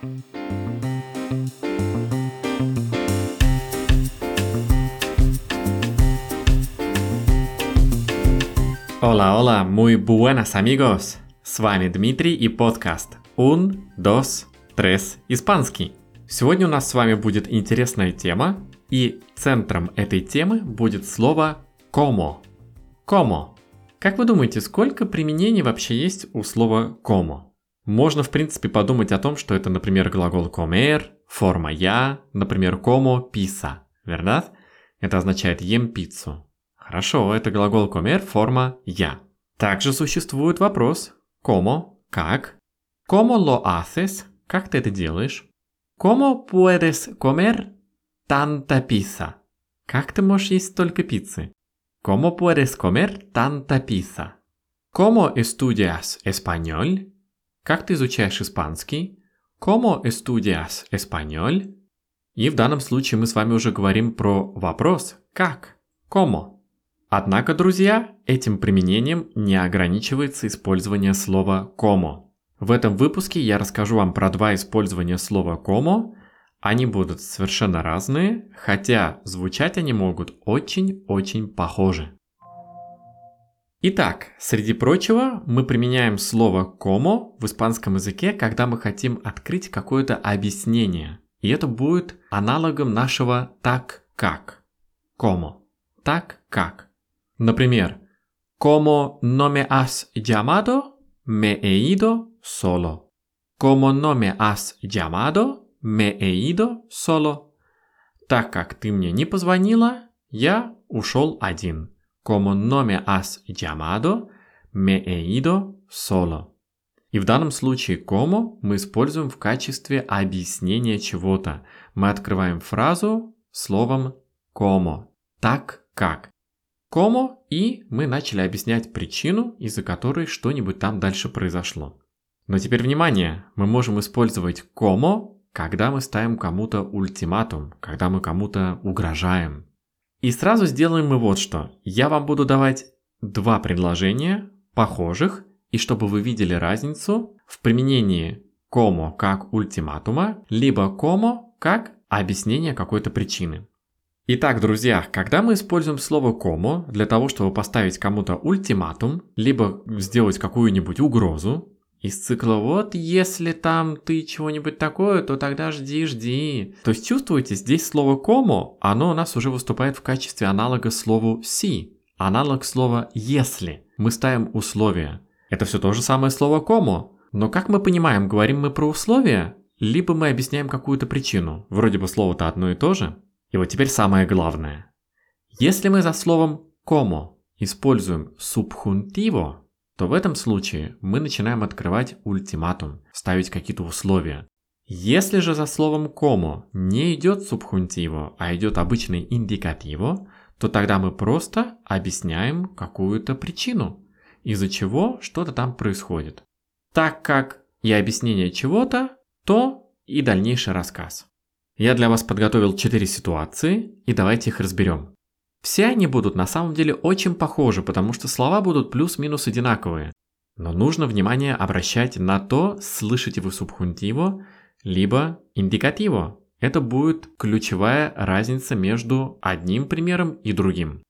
Hola, hola, muy buenas amigos! С вами Дмитрий и подкаст Un, dos, tres, испанский. Сегодня у нас с вами будет интересная тема, и центром этой темы будет слово como. Como. Как вы думаете, сколько применений вообще есть у слова como? Можно, в принципе, подумать о том, что это, например, глагол comer, форма я, например, como pizza, верно? Это означает ем пиццу. Хорошо, это глагол comer, форма я. Также существует вопрос como, как? Como lo haces? Как ты это делаешь? Como puedes comer tanta pizza? Как ты можешь есть столько пиццы? Como puedes comer tanta pizza? Como estudias español? Как ты изучаешь испанский? Como estudias español? И в данном случае мы с вами уже говорим про вопрос как? Como? Однако, друзья, этим применением не ограничивается использование слова como. В этом выпуске я расскажу вам про два использования слова como. Они будут совершенно разные, хотя звучать они могут очень-очень похоже. Итак, среди прочего, мы применяем слово como в испанском языке, когда мы хотим открыть какое-то объяснение. И это будет аналогом нашего так как. Como. Так как. Например, como no me has llamado, me he ido solo. Como no me has llamado, me he ido solo. Так как ты мне не позвонила, я ушел один. Como no me has llamado, me he ido solo. И в данном случае como мы используем в качестве объяснения чего-то. Мы открываем фразу словом como. Так как. Como, и мы начали объяснять причину, из-за которой что-нибудь там дальше произошло. Но теперь внимание, мы можем использовать como, когда мы ставим кому-то ультиматум, когда мы кому-то угрожаем. И сразу сделаем мы вот что. Я вам буду давать два предложения, похожих, и чтобы вы видели разницу в применении como как ультиматума, либо como как объяснение какой-то причины. Итак, друзья, когда мы используем слово como для того, чтобы поставить кому-то ультиматум, либо сделать какую-нибудь угрозу, из цикла «вот если там ты чего-нибудь такое, то тогда жди». То есть чувствуете, здесь слово como, оно у нас уже выступает в качестве аналога слову si, аналог слова «если». Мы ставим условия. Это все то же самое слово como, но как мы понимаем, говорим мы про условия, либо мы объясняем какую-то причину. Вроде бы слово-то одно и то же. И вот теперь самое главное. Если мы за словом como используем subjuntivo, то в этом случае мы начинаем открывать ультиматум, ставить какие-то условия. Если же за словом como не идет subjuntivo, а идет обычный indicativo, то тогда мы просто объясняем какую-то причину, из-за чего что-то там происходит. Так как и объяснение чего-то, то и дальнейший рассказ. Я для вас подготовил 4 ситуации, и давайте их разберем. Все они будут на самом деле очень похожи, потому что слова будут плюс-минус одинаковые. Но нужно внимание обращать на то, слышите вы subjuntivo, либо indicativo. Это будет ключевая разница между одним примером и другим.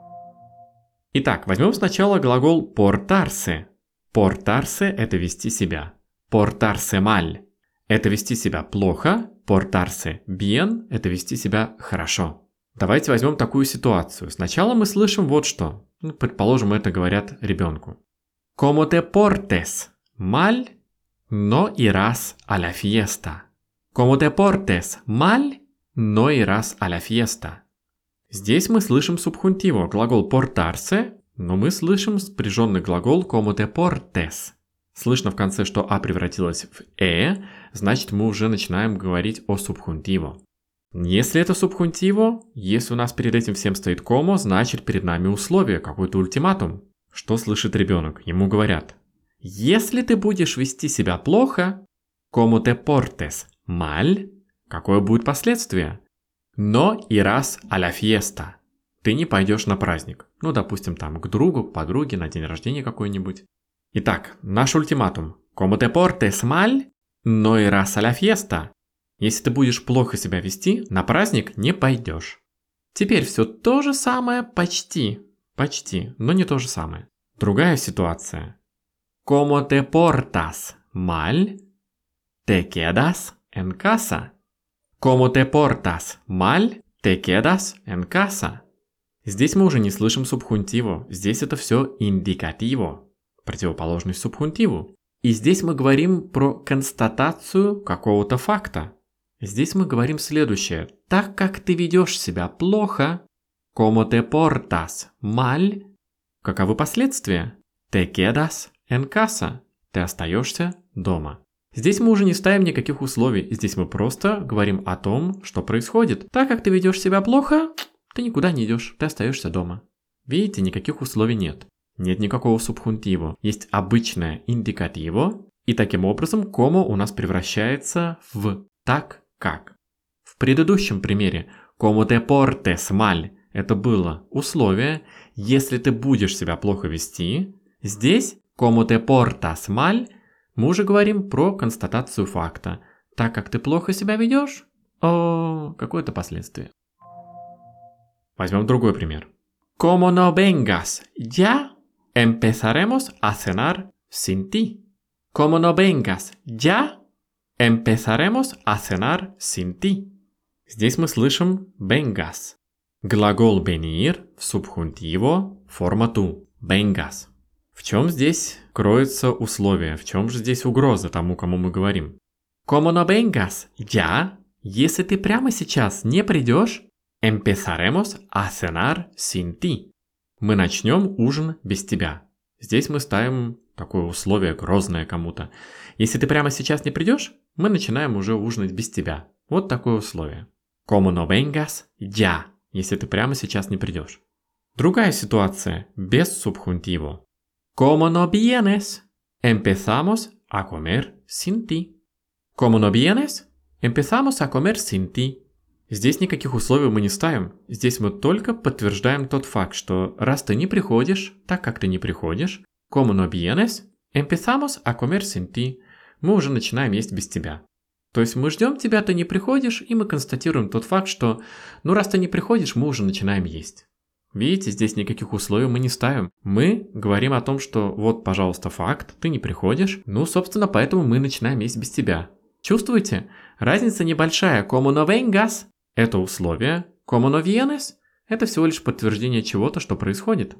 Итак, возьмем сначала глагол portarse. Portarse – это вести себя. Portarse mal – это вести себя плохо. Portarse bien – это вести себя хорошо. Давайте возьмем такую ситуацию. Сначала мы слышим вот что. Предположим, это говорят ребенку. Como te portes mal, no irás a la fiesta. Como te portes mal, no irás a la fiesta. Здесь мы слышим subjuntivo, глагол portarse, но мы слышим спряженный глагол como te portes. Слышно в конце, что «а» превратилось в значит мы уже начинаем говорить о subjuntivo. Если это subjuntivo, если у нас перед этим всем стоит como, значит перед нами условие, какой-то ультиматум. Что слышит ребенок? Ему говорят: если ты будешь вести себя плохо, como te portes mal, какое будет последствие? No irás a la fiesta. Ты не пойдешь на праздник. Ну, допустим, там к другу, к подруге, на день рождения какой-нибудь. Итак, наш ультиматум. Como te portes mal, no irás a la fiesta. Если ты будешь плохо себя вести, на праздник не пойдешь. Теперь все то же самое почти, но не то же самое. Другая ситуация. Como te portas mal, te quedas en casa. Como te portas mal, te quedas en casa. Здесь мы уже не слышим субхунтиву, здесь это все индикативо, противоположность субхунтиву. И здесь мы говорим про констатацию какого-то факта. Здесь мы говорим следующее. Так как ты ведешь себя плохо, como te portas mal, каковы последствия? Te quedas en casa. Ты остаешься дома. Здесь мы уже не ставим никаких условий. Здесь мы просто говорим о том, что происходит. Так как ты ведешь себя плохо, ты никуда не идешь, ты остаешься дома. Видите, никаких условий нет. Нет никакого субхунтиву. Есть обычное индикативо. И таким образом como у нас превращается в так как. В предыдущем примере como te portes mal это было условие. Если ты будешь себя плохо вести, здесь como te portas mal мы уже говорим про констатацию факта. Так как ты плохо себя ведешь, какое-то последствие. Возьмем другой пример. Como no vengas ya, empezaremos a cenar sin ti. Como no vengas ya, empezaremos a cenar sin ti. Здесь мы слышим vengas. Глагол venir в субхунтиво, форма tu. Vengas. В чем здесь кроется условие? В чем же здесь угроза тому, кому мы говорим? Como no vengas ya, если ты прямо сейчас не придешь, empezaremos a cenar sin ti. Мы начнем ужин без тебя. Здесь мы ставим такое условие грозное кому-то. Если ты прямо сейчас не придешь, мы начинаем уже ужинать без тебя. Вот такое условие. Como no vengas ya, если ты прямо сейчас не придешь. Другая ситуация, без субхунтиво. Como no vienes, empezamos a comer sin ti. Como no vienes, empezamos a comer sin ti. Здесь никаких условий мы не ставим. Здесь мы только подтверждаем тот факт, что раз ты не приходишь, так как ты не приходишь, como no vienes, empezamos a comer sin ti. Мы уже начинаем есть без тебя. То есть мы ждем тебя, ты не приходишь, и мы констатируем тот факт, что раз ты не приходишь, мы уже начинаем есть. Видите, здесь никаких условий мы не ставим. Мы говорим о том, что вот, пожалуйста, факт, ты не приходишь, собственно, поэтому мы начинаем есть без тебя. Чувствуете? Разница небольшая. Como no vengas – это условие. Como no vienes – это всего лишь подтверждение чего-то, что происходит.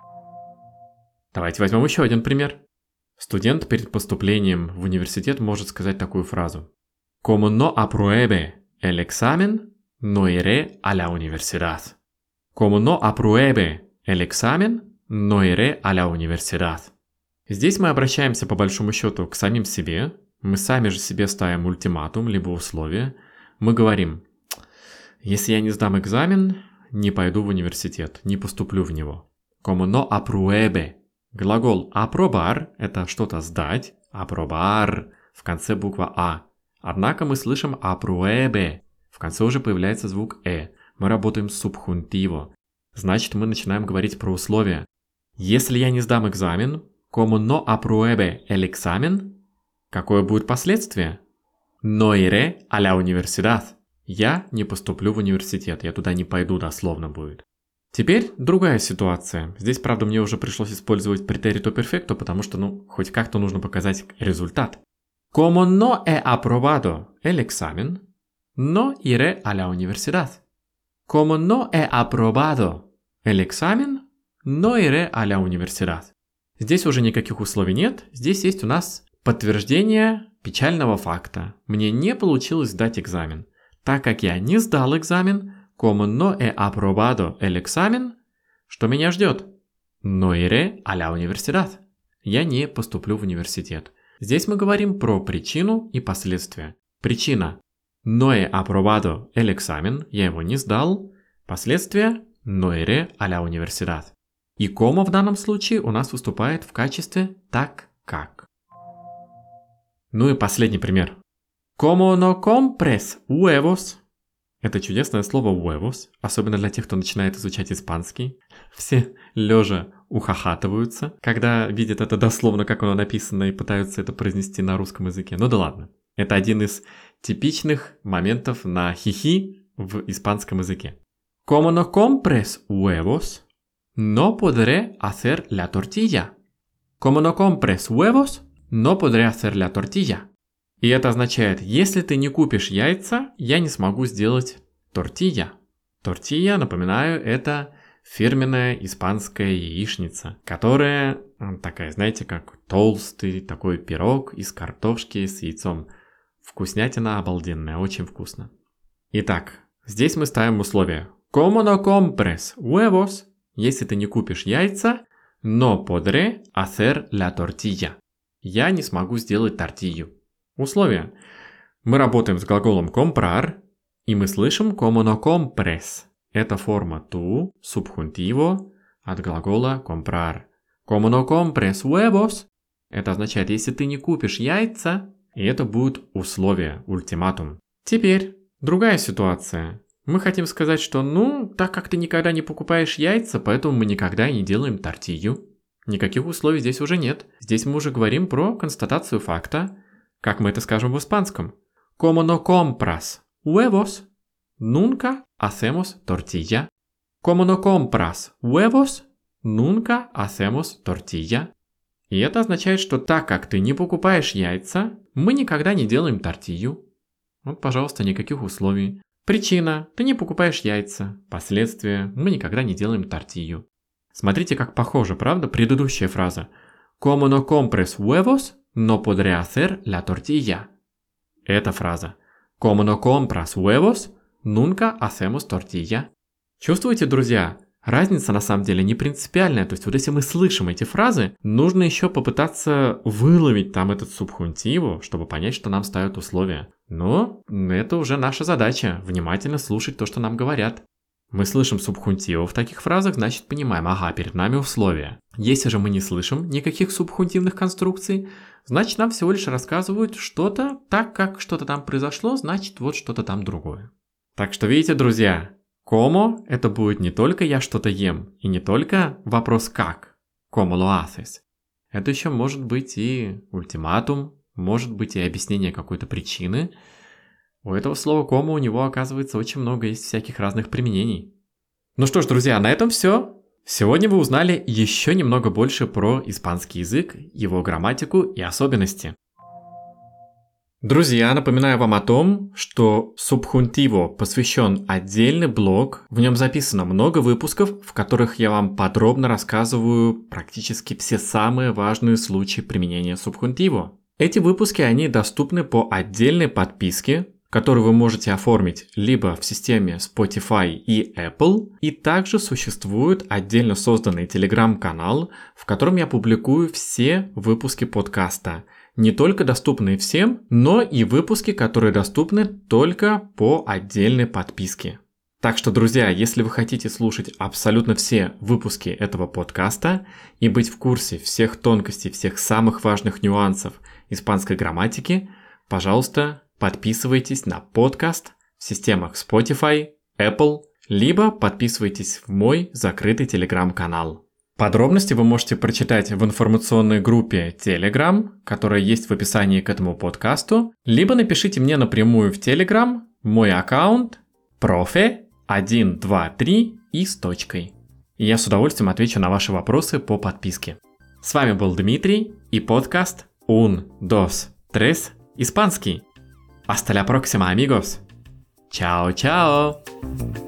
Давайте возьмем еще один пример. Студент перед поступлением в университет может сказать такую фразу. Como no apruebe el examen, no iré a la universidad. Como no apruebe el examen, no iré a la universidad. Здесь мы обращаемся по большому счету к самим себе. Мы сами же себе ставим ультиматум, либо условие. Мы говорим, если я не сдам экзамен, не пойду в университет, не поступлю в него. Como no apruebe. Глагол aprobar – это что-то сдать. Aprobar – в конце буква А. Однако мы слышим apruebe. В конце уже появляется звук Мы работаем с субхунтиво. Значит, мы начинаем говорить про условия. Если я не сдам экзамен, como no apruebe el examen, какое будет последствие? No iré a la universidad. Я не поступлю в университет, я туда не пойду, дословно будет. Теперь другая ситуация. Здесь, правда, мне уже пришлось использовать претерито перфекто, потому что, хоть как-то нужно показать результат. Como no he aprobado el examen, no iré a la universidad. Como no he aprobado el examen, no iré a la universidad. Здесь уже никаких условий нет. Здесь есть у нас подтверждение печального факта. Мне не получилось сдать экзамен. Так как я не сдал экзамен, como no he aprobado el examen, что меня ждет? No iré a la universidad. Я не поступлю в университет. Здесь мы говорим про причину и последствия. Причина. No he aprobado el examen. Я его не сдал. Последствия. No iré a la universidad. И como в данном случае у нас выступает в качестве так как. И последний пример. Como no compres huevos. Это чудесное слово huevos, особенно для тех, кто начинает изучать испанский. Все лежа ухахатываются, когда видят это дословно, как оно написано, и пытаются это произнести на русском языке. Да ладно. Это один из типичных моментов на хихи в испанском языке. Como no compres huevos, no podré hacer la tortilla. Como no compres huevos, no podré hacer la tortilla. И это означает, если ты не купишь яйца, я не смогу сделать тортилья. Тортилья, напоминаю, это фирменная испанская яичница, которая такая, знаете, как толстый такой пирог из картошки с яйцом. Вкуснятина обалденная, очень вкусно. Итак, здесь мы ставим условие. Como no compres huevos, если ты не купишь яйца, no podré hacer la tortilla. Я не смогу сделать тортилью. Условие. Мы работаем с глаголом comprar, и мы слышим como no compres. Это форма tu, subjuntivo, от глагола comprar. Como no compres huevos, это означает, если ты не купишь яйца, и это будет условие, ультиматум. Теперь другая ситуация. Мы хотим сказать, что так как ты никогда не покупаешь яйца, поэтому мы никогда и не делаем тортилью. Никаких условий здесь уже нет. Здесь мы уже говорим про констатацию факта. Как мы это скажем в испанском? Como no compras huevos, nunca hacemos tortilla. Como no compras huevos, nunca hacemos tortilla. И это означает, что так как ты не покупаешь яйца, мы никогда не делаем тортилью. Вот, пожалуйста, никаких условий. Причина – ты не покупаешь яйца. Последствия – мы никогда не делаем тортилью. Смотрите, как похоже, правда, предыдущая фраза. Como no compres huevos, no podré hacer la tortilla. Эта фраза. Como no compras huevos, nunca hacemos tortilla. Чувствуете, друзья? Разница на самом деле не принципиальная. То есть вот если мы слышим эти фразы, нужно еще попытаться выловить там этот субхунтиву, чтобы понять, что нам ставят условия. Но это уже наша задача, внимательно слушать то, что нам говорят. Мы слышим субхунтиву в таких фразах, значит понимаем, ага, перед нами условия. Если же мы не слышим никаких субхунтивных конструкций, значит нам всего лишь рассказывают что-то, так как что-то там произошло, значит вот что-то там другое. Так что видите, друзья, como это будет не только я что-то ем, и не только вопрос как, como lo haces. Это еще может быть и ультиматум, может быть и объяснение какой-то причины. У этого слова como у него, оказывается, очень много есть всяких разных применений. Ну что ж, друзья, на этом все. Сегодня вы узнали еще немного больше про испанский язык, его грамматику и особенности. Друзья, напоминаю вам о том, что Subjuntivo посвящен отдельный блог. В нем записано много выпусков, в которых я вам подробно рассказываю практически все самые важные случаи применения Subjuntivo. Эти выпуски, они доступны по отдельной подписке, которую вы можете оформить либо в системе Spotify и Apple, и также существует отдельно созданный Telegram-канал, в котором я публикую все выпуски подкаста. Не только доступные всем, но и выпуски, которые доступны только по отдельной подписке. Так что, друзья, если вы хотите слушать абсолютно все выпуски этого подкаста и быть в курсе всех тонкостей, всех самых важных нюансов испанской грамматики, пожалуйста, подписывайтесь на подкаст в системах Spotify, Apple, либо подписывайтесь в мой закрытый Telegram-канал. Подробности вы можете прочитать в информационной группе Telegram, которая есть в описании к этому подкасту, либо напишите мне напрямую в Telegram мой аккаунт profe123 и с точкой. И я с удовольствием отвечу на ваши вопросы по подписке. С вами был Дмитрий и подкаст Un, Dos, Tres, Испанский. Hasta la próxima, amigos. Chao, chao.